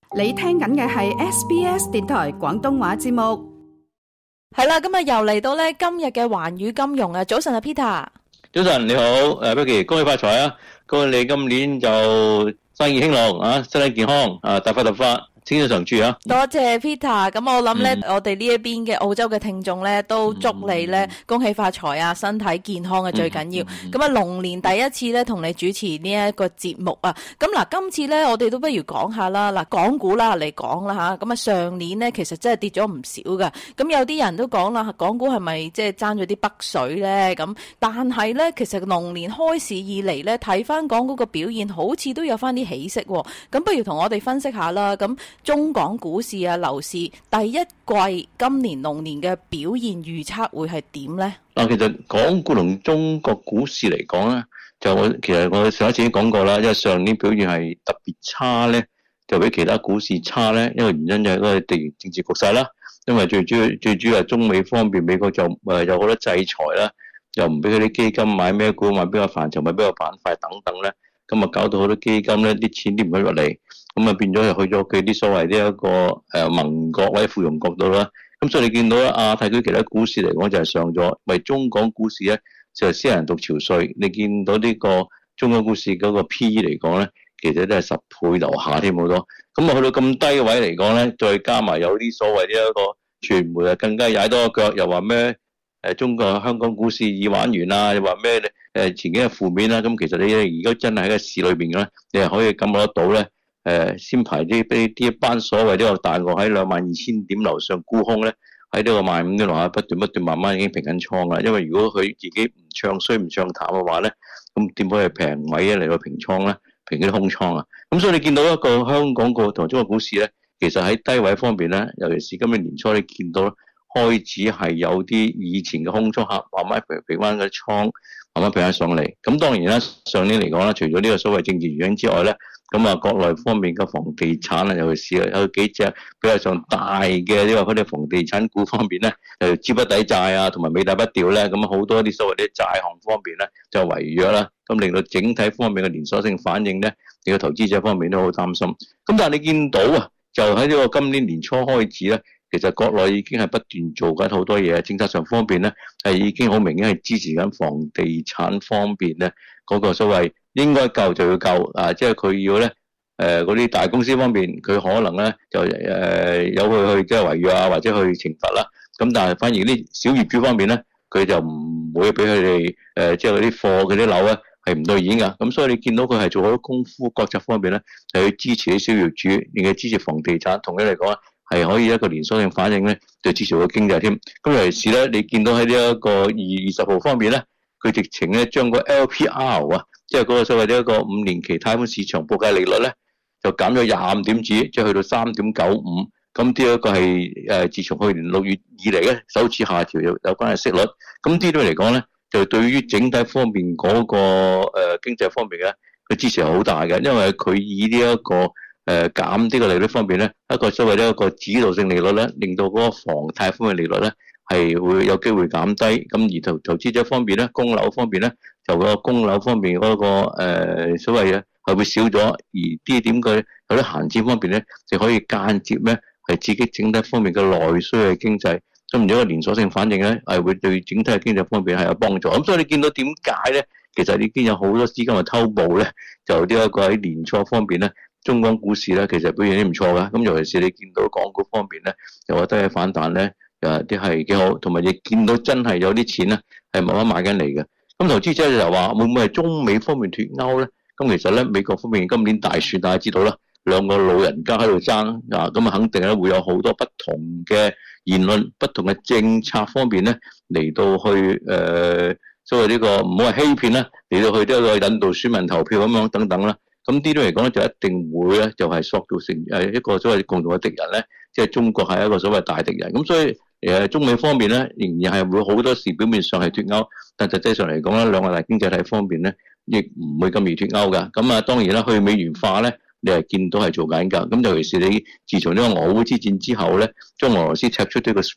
你聽緊嘅係 SBS 電台廣東話節目。 係啦，咁啊又嚟到咧今日嘅環宇金融啊！早晨啊 Peter， 早晨你好，Becky， 恭喜發財啊！恭喜你今年就生意興隆啊，身體健康啊，大發特發，青春常駐啊！ 多謝 Peter。咁我諗咧，我哋呢一邊嘅澳洲嘅聽眾咧，都祝你咧恭喜發財啊，身體健康啊最緊要。咁啊，龍年第一次咧同你主持呢一個節目啊。咁嗱，今次咧我哋都不如講下啦。嗱，港股啦嚟講啦吓，咁啊上年咧其實真係跌咗唔少噶。咁有啲人都講啦，港股係咪即係爭咗啲北水咧？咁但係咧，其實龍年開市以嚟咧，睇翻港股個表現，好似都有翻啲起色。咁不如同我哋分析下啦。咁中港股市啊，樓市第一季今年龍年嘅表現預測會係點呢？ 其實港股同中國股市嚟講咧，其實我上一次已經講過啦，因為上年表現係特別差咧，就比其他股市差咧。一個原因就係嗰個地緣政治局勢啦，因為最主要係中美方面，美國就有好多制裁啦，又唔俾佢啲基金買咩股，買邊個範疇，買邊個板塊等等咧，咁啊搞到好多基金咧啲錢啲唔可以落嚟。咁啊變咗就去咗佢啲所謂呢一個盟國或者附庸國度啦。咁所以你見到亞太區其他股市嚟講就係上咗，為中港股市咧就係先人獨潮水。你見到呢個中港股市嗰個 PE 嚟講咧，其實都係10倍樓下添好多。咁啊去到咁低嘅位嚟講咧，再加埋有啲所謂呢一個傳媒啊更加踩多個腳，又話咩中國香港股市已玩完啦，又話咩前景係負面啦。咁其實你而家真係喺個市裏邊嘅咧，你係可以感覺得到咧。先排啲一班所謂呢個大鱷喺22,000點樓上沽空咧，喺呢個15,000嘅樓下不斷慢慢已經平緊倉啦。因為如果佢自己唔唱衰唔唱淡嘅話咧，咁點可以平位嚟到平倉咧？平啲空倉啊！咁所以你見到一個香港個同中國股市咧，其實喺低位方面咧，尤其是今年年初你見到開始係有啲以前嘅空倉客慢慢平翻嘅倉，慢慢平翻上嚟。咁當然啦，上年嚟講啦，除咗呢個所謂政治原因之外咧。咁啊，國內方面嘅房地產啊，尤其是有幾隻比較上大嘅呢個嗰啲房地產股方面咧，資不抵債啊，同埋尾大不掉咧，咁好多啲所謂啲債項方面咧就違約啦，咁令到整體方面嘅連鎖性反應咧，令到投資者方面都好擔心。咁但係你見到啊，就喺呢個今年年初開始咧，其實國內已經係不斷做緊好多嘢，政策上方面咧係已經好明顯係支持緊房地產方面咧嗰個所謂。應該救就要救啊！即係佢要咧，嗰啲大公司方面，佢可能咧就有佢去即係違約啊，或者去懲罰啦。咁但係反而啲小業主方面咧，佢就唔會俾佢哋即係嗰啲貨嗰啲樓咧係唔對演噶。咁所以你見到佢係做好多功夫，國策方面咧係去支持啲小業主，而且支持房地產。同樣嚟講係可以一個連鎖性反應咧，就支持個經濟添。咁尤其是咧，你見到喺呢一個2月20號方面咧，佢直情咧將個 LPR 啊。即係嗰個所謂呢一個5年期貸款市場報價利率咧，就減咗25點子，即係去到 3.95。咁呢一個係自從去年6月以嚟咧，首次下調有關嘅息率。咁呢啲嚟講咧，就對於整體方面嗰個經濟方面嘅佢支持係好大嘅，因為佢以呢一個減呢個利率方面咧，一個所謂呢一個指導性利率咧，令到嗰個房貸方面利率咧係會有機會減低。咁而投資者方面咧，供樓方面咧。就個供樓方面嗰個所謂嘅係會少咗，而啲點佢有啲閒錢方面咧，就可以間接咧係刺激整體方面嘅內需嘅經濟，咁如果個連鎖性反應咧係會對整體嘅經濟方面係有幫助。咁所以你見到點解咧？其實已經有好多資金去偷步咧，就呢一個喺年初方面咧，中港股市咧其實表現都唔錯噶。咁尤其是你見到港股方面咧，就覺得係反彈咧，啲係幾好，同埋亦見到真係有啲錢咧係慢慢買緊嚟嘅。咁投資者就話會唔會係中美方面脫鈎咧？咁其實咧美國方面今年大選大家知道啦，兩個老人家喺度爭啊，咁啊肯定咧會有好多不同嘅言論、不同嘅政策方面咧嚟到去所謂呢個唔好話欺騙啦，嚟到去呢個引導選民投票咁樣等等啦。咁呢啲嚟講咧就一定會咧就係塑造成一個所謂共同嘅敵人咧，即係中國係一個所謂大敵人。咁所以中美方面咧仍然係會好多時表面上係脫鈎，但實際上嚟講咧，兩個大經濟體方面咧亦唔會咁易脫鈎噶。咁啊當然啦，去美元化咧，你係見到係做緊㗎。咁尤其是你自從呢個俄烏之戰之後咧，將俄羅斯踢出呢個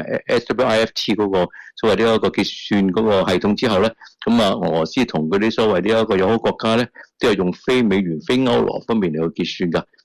SWIFT 嗰個所謂呢一個結算嗰個系統之後咧，咁啊俄羅斯同嗰啲所謂呢一個友好國家咧，都係用非美元、非歐羅方面嚟去結算㗎。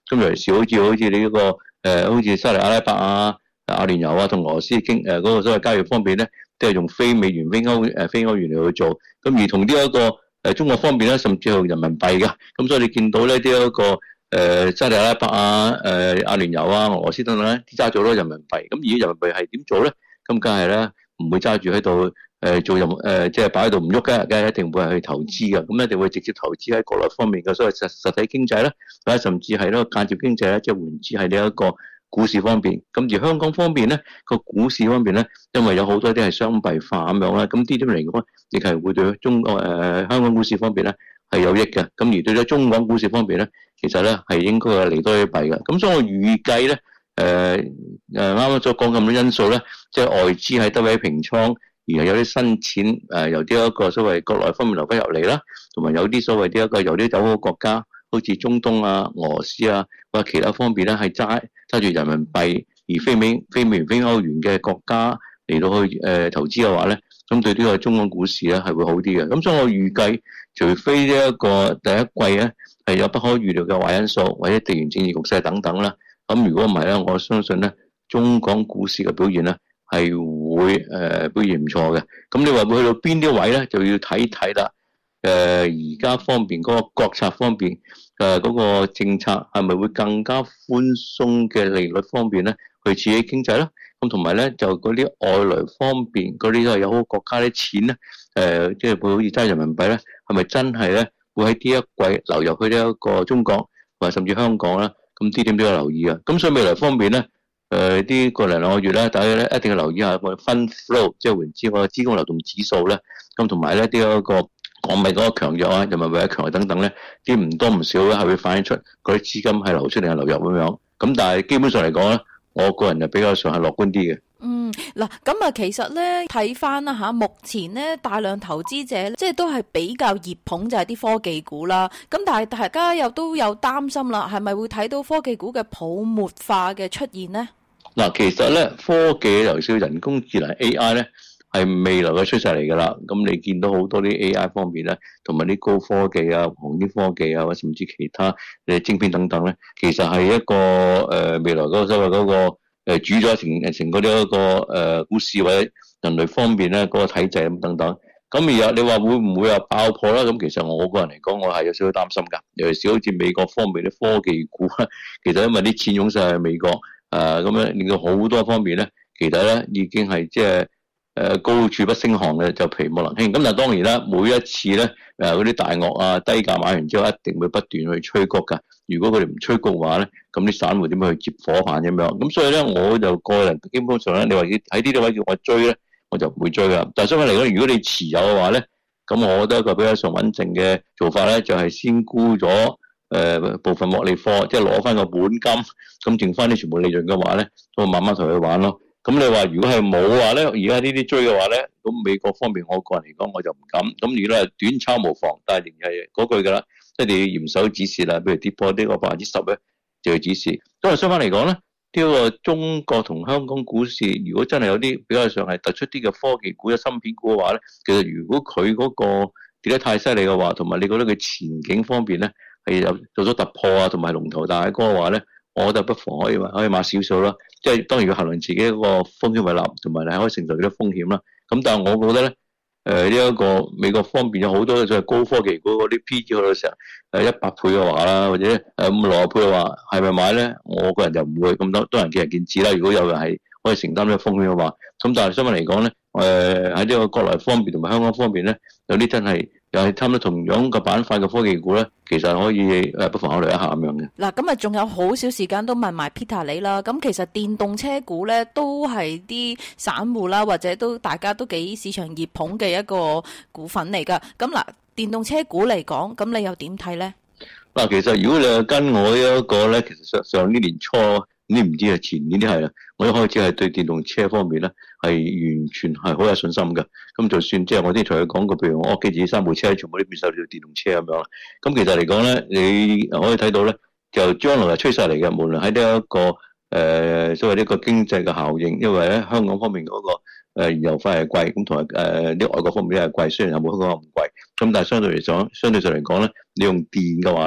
咁尤其是好似你嗰個好似沙特阿拉伯啊、阿聯酋啊同俄羅斯嗰個所謂交易方面咧，都係用非美元、非歐元嚟去做。咁而同呢一個中國方面咧，甚至係用人民幣嘅。咁所以你見到咧呢一個沙特阿拉伯啊、阿聯酋啊、俄羅斯等等咧，揸咗好多人民幣。咁而人民幣係點做咧？咁梗係咧唔會揸住喺度做即係擺喺度唔喐嘅，梗係一定會係去投資嘅。咁一定會直接投資喺國內方面嘅所謂實體經濟啦，或者甚至係呢個間接經濟咧，即係換之係呢一個股市方面。咁而香港方面咧，個股市方面咧，因為有好多啲係雙幣化咁樣啦，咁呢啲嚟講亦係會對中國香港股市方面咧係有益嘅。咁而對咗中港股市方面咧，其實咧係應該係利多於弊嘅。咁所以我預計咧啱啱所講咁多因素咧，即係外資係得位平倉，而係有啲新錢由呢一個所謂國內方面流翻入嚟啦，同埋有啲所謂呢一個由啲友好國家，好似中東啊、俄羅斯啊或者其他方面咧係揸住人民幣而非美元、非歐元嘅國家嚟到去投資嘅話咧，咁對呢個中港股市咧係會好啲嘅。咁所以我預計，除非呢一個第一季咧係有不可預料嘅壞因素，或者地緣政治局勢等等啦。咁如果唔係咧，我相信咧中港股市嘅表現咧係會表現唔錯嘅。咁你話會去到邊啲位咧，就要睇睇啦。而家方面嗰個國策方面嗰個政策係咪會更加寬鬆嘅利率方面咧去刺激經濟啦？咁同埋咧就嗰啲外來方面嗰啲都係有好國家啲錢咧即係會好似揸人民幣咧，係咪真係咧會喺呢一季流入去呢一個中國或者甚至香港啦？咁呢點都要留意啊！咁所以未來方面咧，啲個零兩個月咧，大家咧一定要留意下個 fund flow， 即係換之個資金流動指數咧。咁同埋咧啲一個港幣嗰個強弱啊，人民幣嘅強弱等等咧，啲唔多唔少咧係會反映出嗰啲資金係流出定係流入咁樣。咁但係基本上嚟講咧，我個人就比較上係樂觀啲嘅。 嗱，咁啊，其實咧睇翻啦嚇，目前咧大量投資者即係都係比較熱捧就係啲科技股啦。咁但係大家又都有擔心啦，係咪會睇到科技股嘅泡沫化嘅出現呢？ 嗱，其實咧科技尤其是人工智能 AI 咧係未來嘅趨勢嚟㗎啦。咁你見到好多啲 AI 方面咧，同埋啲高科技啊、航天科技啊，或者甚至其他晶片等等咧，其實係一個未來嗰個所謂嗰個主咗成個呢一個股市或者人類方面咧嗰個體制咁等等。咁而你話會唔會話爆破啦？咁其實我個人嚟講，我係有少少擔心㗎。尤其是好似美國方面啲科技股，其實因為啲錢湧晒去美國，咁樣令到好多方面咧，其實咧已經係即係高處不勝寒嘅，就皮莫能輕。咁但係當然啦，每一次咧嗰啲大鱷啊低價買完之後，一定會不斷去催谷㗎。如果佢哋唔催谷嘅話咧，咁啲散戶點樣去接火棒咁樣？咁所以咧，我就個人基本上咧，你話喺呢啲位叫我追咧，我就唔會追㗎。但係相反嚟講，如果你持有嘅話咧，咁我覺得一個比較上穩陣嘅做法咧，就係先沽咗部分獲利貨，即係攞翻個本金，咁剩翻啲全部利潤嘅話咧，咁慢慢同佢玩咯。咁你話如果係冇話咧，而家呢啲追嘅話咧，咁美國方面我個人嚟講我就唔敢。咁如果係短炒無妨，但係仍然係嗰句㗎啦，一定要嚴守指示啦。譬如跌破呢個10%咧，就要指示。咁啊相反嚟講咧，呢個中國同香港股市，如果真係有啲比較上係突出啲嘅科技股、芯片股嘅話咧，其實如果佢嗰個跌得太犀利嘅話，同埋你覺得佢前景方面咧係有做咗突破啊，同埋龍頭大哥嘅話咧，我覺得不妨可以買少數啦。即係當然要衡量自己一個風險胃納，同埋你可以承受幾多風險啦。咁但係我覺得咧，呢一個美國方面有好多就係高科技股嗰啲 P/E 去到成100倍嘅話啦，或者60倍嘅話，係咪買咧？我個人就唔會咁多人見仁見智啦。如果有人係可以承擔呢個風險嘅話，咁但係相反嚟講咧，喺呢個國內方面同埋香港方面咧，有啲真係又係差唔多同樣個板塊嘅科技股咧，其實可以不妨考慮一下咁樣嘅。 嗱，咁啊仲有好少時間都問埋 Peter 你啦。咁其實電動車股咧都係啲散戶啦，或者都大家都幾市場熱捧嘅一個股份嚟㗎。咁嗱，電動車股嚟講，咁你又點睇咧？ 嗱，其實如果你係跟我呢一個咧，其實上年年初，你唔知係前年都係啦。我一開始係對電動車方面咧係完全係好有信心嘅。咁就算即係我之前同佢講過，譬如我屋企自己3部車，全部都變晒做電動車咁樣啦。咁其實嚟講咧，你可以睇到咧，就將來係趨勢嚟嘅。無論喺呢一個所謂呢個經濟嘅效應，因為咧香港方面嗰個燃油費係貴，咁同埋啲外國方面都係貴，雖然有冇香港咁貴，咁但係相對上嚟講咧，你用電嘅話咧，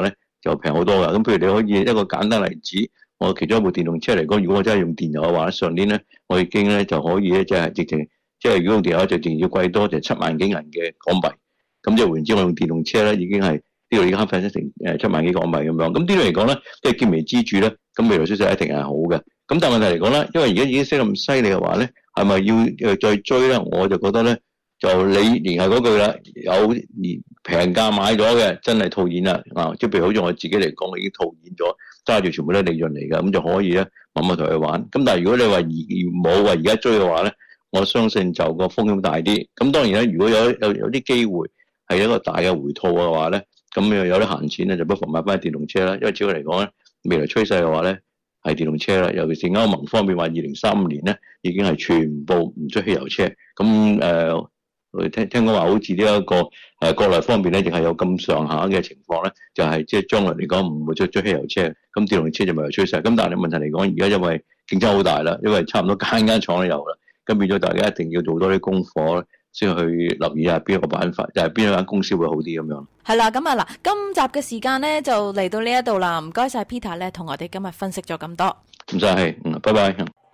就平好多噶。咁譬如你可以一個簡單例子，我其中一部電動車嚟講，如果我真係用電油嘅話，上年咧我已經咧就可以咧即係直情即係如果用電油就淨要貴多就7萬幾銀嘅港幣。咁即係換言之，我用電動車咧已經係呢度已經慳翻成7萬幾港幣咁樣。咁呢度嚟講咧，即係見微知著咧，咁未來趨勢一定係好嘅。咁但係問題嚟講咧，因為而家已經升咁犀利嘅話咧，係咪要再追咧？我就覺得咧，就你連係嗰句啦，有平價買咗嘅，真係套現啦啊！即係譬如好似我自己嚟講，我已經套現咗，揸住全部都係利潤嚟嘅，咁就可以咧慢慢同佢玩。咁但係如果你話冇話而家追嘅話咧，我相信就個風險大啲。咁當然咧，如果有啲機會係一個大嘅回吐嘅話咧，咁又有啲閒錢咧，就不妨買翻電動車啦。因為主要嚟講咧，未來趨勢嘅話咧，係電動車啦，尤其是歐盟方面話2035年咧已經係全部唔出汽油車。咁聽講話好似呢一個國內方面咧，亦係有咁上下嘅情況咧，就係即係將來嚟講唔會出汽油車，咁電動車就未來趨勢。咁但係你問題嚟講，而家因為競爭好大啦，因為差唔多間廠都有啦，咁變咗大家一定要做多啲功課先去留意下邊一個板塊，就係邊一間公司會好啲咁樣。 係啦，咁啊嗱，今集嘅時間咧就嚟到呢一度啦，唔該晒 Peter 咧，同我哋今日分析咗咁多。 唔使氣，拜拜。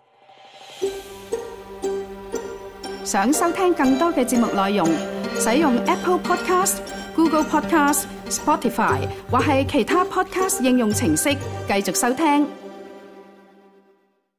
想收聽更多嘅節目內容，使用 Apple Podcast、Google Podcast、Spotify 或係其他 Podcast 應用程式繼續收聽。